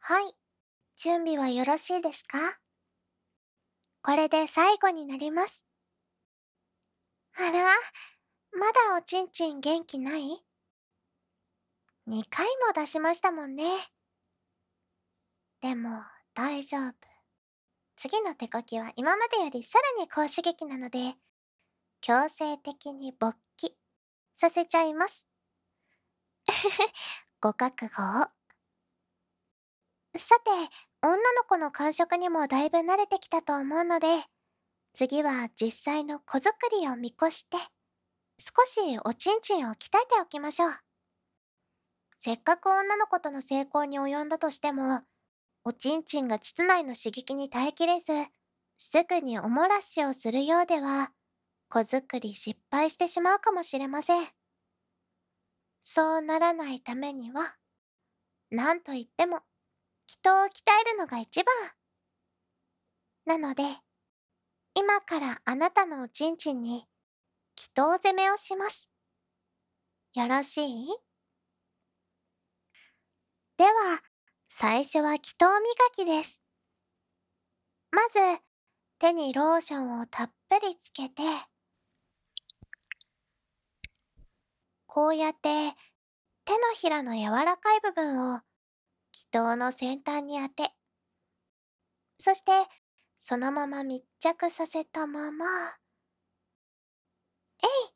はい。準備はよろしいですか？これで最後になります。あら、まだおちんちん元気ない？ 2 回も出しましたもんね。でも、大丈夫。次の手こきは今までよりさらに高刺激なので、強制的に勃起させちゃいます。ご覚悟を。さて、女の子の感触にもだいぶ慣れてきたと思うので、次は実際の子作りを見越して、少しおちんちんを鍛えておきましょう。せっかく女の子との成功に及んだとしても、おちんちんが膣内の刺激に耐えきれず、すぐにおもらしをするようでは、子作り失敗してしまうかもしれません。そうならないためには、なんといっても、気筒を鍛えるのが一番。なので、今からあなたのおちんちんに、気筒攻めをします。よろしい？では、最初は気筒磨きです。まず、手にローションをたっぷりつけて、こうやって手のひらの柔らかい部分を気筒の先端に当て、そしてそのまま密着させたまま、えい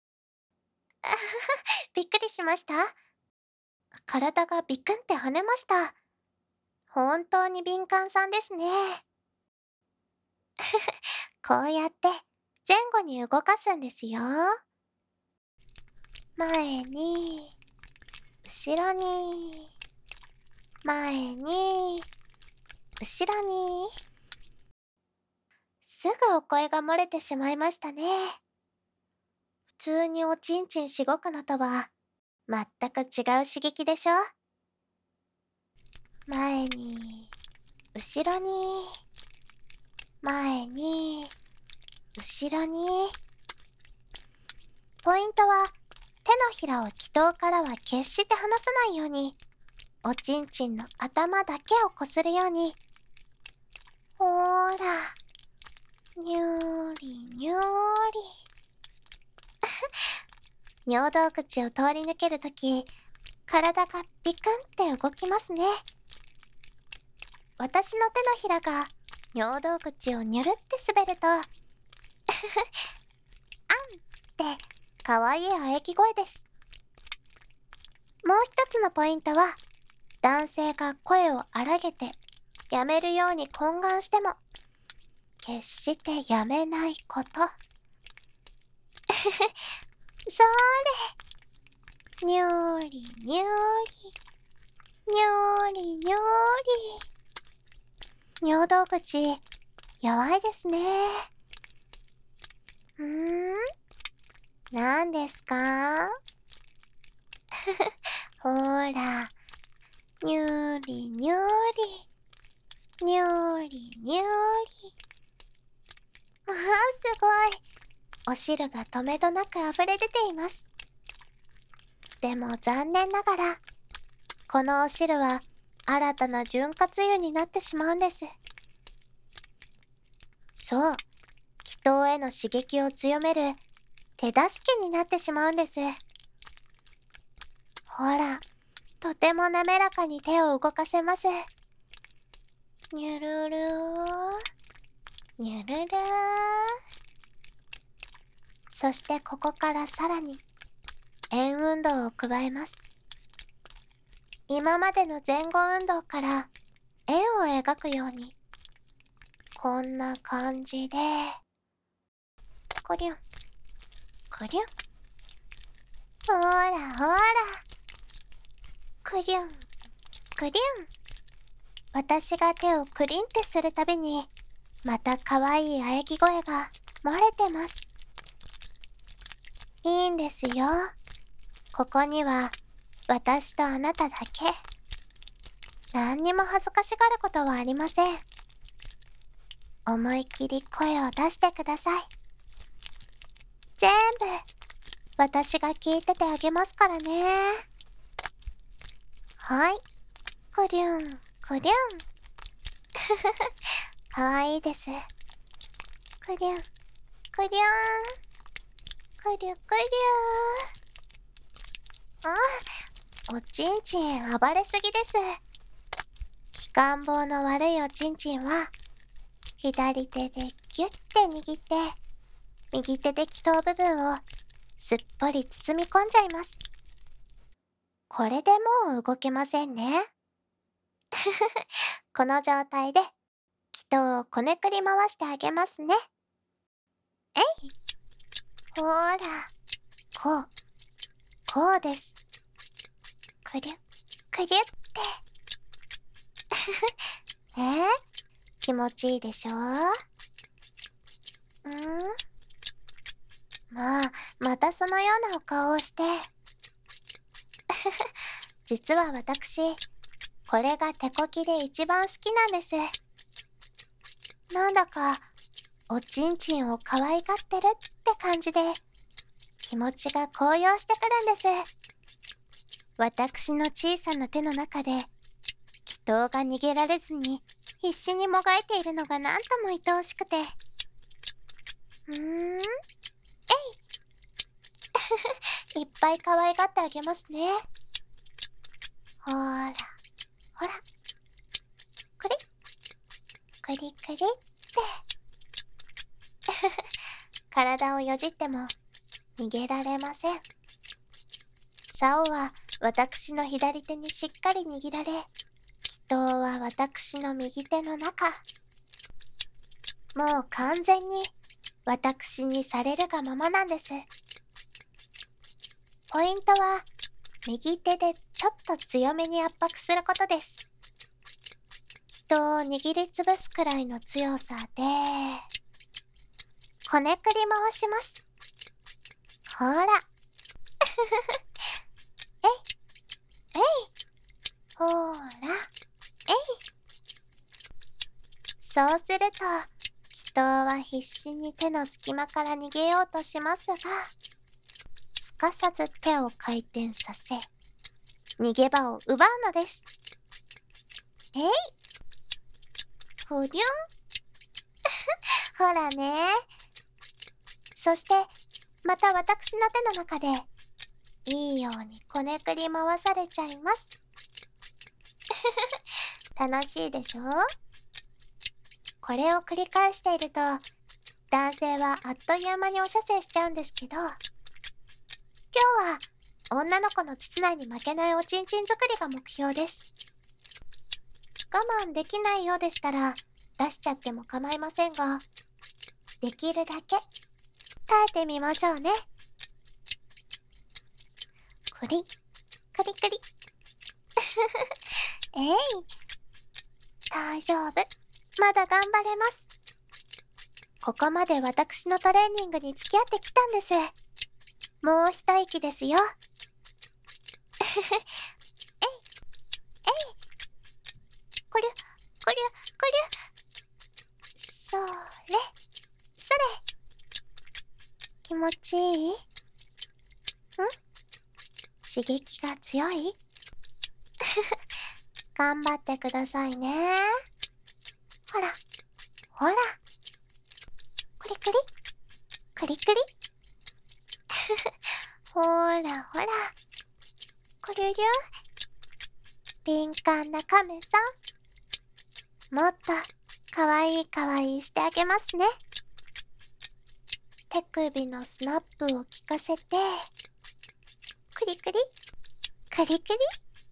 びっくりしました？体がビクンって跳ねました。本当に敏感さんですね。こうやって前後に動かすんですよ。前に、後ろに、前に、後ろに。すぐお声が漏れてしまいましたね。普通におちんちんしごくのとは、全く違う刺激でしょ？前に、後ろに、前に、後ろに。ポイントは、手のひらを気筒からは決して離さないように、おちんちんの頭だけをこするように。ほーら、にゅーりにゅーり。尿道口を通り抜けるとき、体がビクンって動きますね。私の手のひらが尿道口をニュルって滑ると、あんって可愛い喘ぎ声です。もう一つのポイントは、男性が声を荒げてやめるように懇願しても、決してやめないこと。それ、にゅーりにゅーり、にゅーりにゅーり。尿道口、弱いですね。なんですか？ほーら、にゅーりにゅーり、にゅーりにゅーり。すごい。お汁がとめどなく溢れ出ています。でも残念ながら、このお汁は新たな潤滑油になってしまうんです。そう、気筒への刺激を強める手助けになってしまうんです。ほら、とても滑らかに手を動かせます。にゅるるー、にゅるるー。そしてここからさらに円運動を加えます。今までの前後運動から円を描くように、こんな感じで、くりゅん、くりゅん。ほらほら、くりゅん、くりゅん。私が手をクリンってするたびに、また可愛い喘ぎ声が漏れてます。いいんですよ。ここには私とあなただけ。何にも恥ずかしがることはありません。思い切り声を出してください。全部私が聞いててあげますからね。はい。くりゅん、くくりゅん。かわいいです。くりゅん、くりゅん。くりゅくりゅー。おちんちん暴れすぎです。気管棒の悪いおちんちんは、左手でギュッて握って、右手で気筒部分をすっぽり包み込んじゃいます。これでもう動けませんね。この状態で、気筒をこねくり回してあげますね。えい。ほーら、こうです。くりゅ、くりゅって。気持ちいいでしょ？またそのようなお顔をして。実は私、これが手こきで一番好きなんです。なんだか、おちんちんを可愛がってるって感じで、気持ちが高揚してくるんです。私の小さな手の中で、気筒が逃げられずに必死にもがいているのがなんとも愛おしくて。いっぱい可愛がってあげますね。ほら、ほら。くり、くりくりって。体をよじっても逃げられません。竿は私の左手にしっかり握られ、気筒は私の右手の中。もう完全に私にされるがままなんです。ポイントは、右手でちょっと強めに圧迫することです。気筒を握りつぶすくらいの強さで、こねくり回します。ほら。えい、えい、ほーら、えい。そうすると、気筒は必死に手の隙間から逃げようとしますが、すかさず手を回転させ、逃げ場を奪うのです。えい、ふりゅん。ほらね。そして、また私の手の中で、いいようにこねくり回されちゃいます。楽しいでしょ？これを繰り返していると、男性はあっという間にお射精しちゃうんですけど、今日は女の子の膣内に負けないおちんちん作りが目標です。我慢できないようでしたら出しちゃっても構いませんが、できるだけ耐えてみましょうね。くり、くりくり。えい、大丈夫。まだ頑張れます。ここまで私のトレーニングに付き合ってきたんです。もう一息ですよ。えい、えい、くりゅ、くりゅ、くりゅ。それ、それ。気持ちいい？刺激が強い？頑張ってくださいね。ほら、ほら。くりくり、くりくり。ほらほら。くるりゅ。敏感なカメさん。もっと、かわいいかわいいしてあげますね。手首のスナップを効かせて、くりくり、くりくり。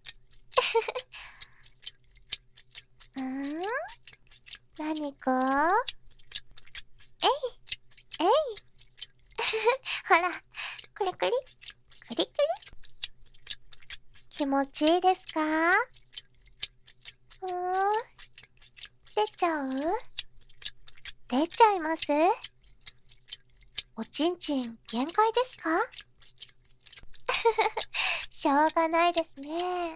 何かえい、えい。ほら、くりくり、くりくり。気持ちいいですか？出ちゃう？出ちゃいます？おちんちん限界ですか？しょうがないですね。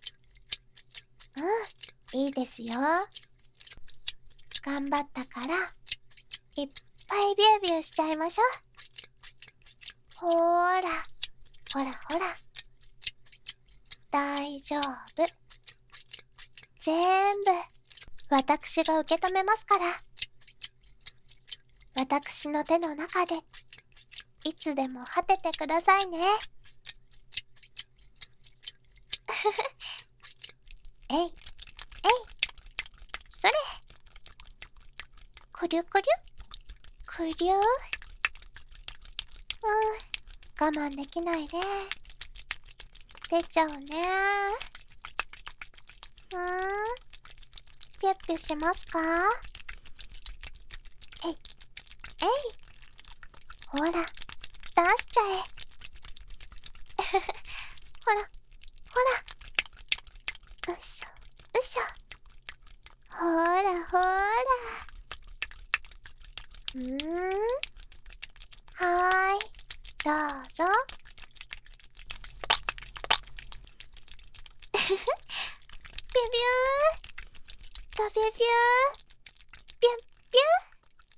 いいですよ。頑張ったから、いっぱいビュービューしちゃいましょう。ほーら、ほらほら。大丈夫。 全部、私が受け止めますから。私の手の中で、いつでも果ててくださいね。えい、えい、それ。くりゅくりゅ、くりゅ我慢できないね。出ちゃうね。ぴゅっぴゅしますか？えい、えい。ほら、出しちゃえ。ほら、ほら。うっしょ、うっしょ。ほらほら。はーい。どうぞ。ビュビュー。とビュビュー。ビュンビュン。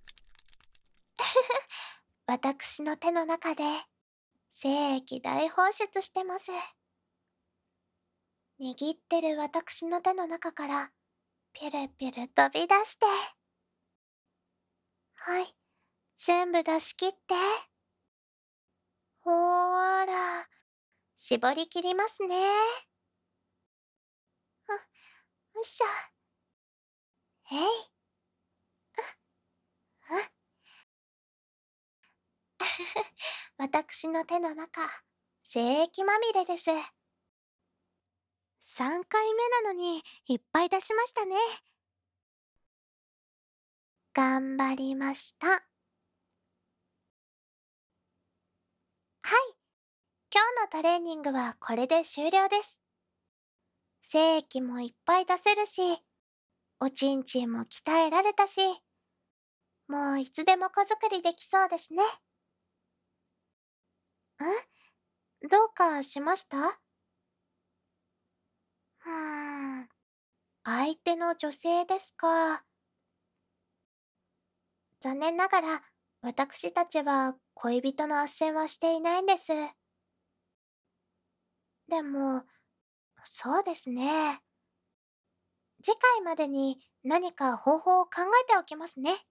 私の手の中で精液大放出してます。握ってる私の手の中からピュルピュル飛び出して。はい、全部出し切って。ほーら、絞り切りますね。よっしょ。えい。私の手の中、精液まみれです。3回目なのにいっぱい出しましたね。頑張りました。はい、今日のトレーニングはこれで終了です。精液もいっぱい出せるし、おちんちんも鍛えられたし、もういつでも子作りできそうですね。どうかしました？相手の女性ですか。残念ながら、私たちは恋人の斡旋はしていないんです。でも、そうですね。次回までに何か方法を考えておきますね。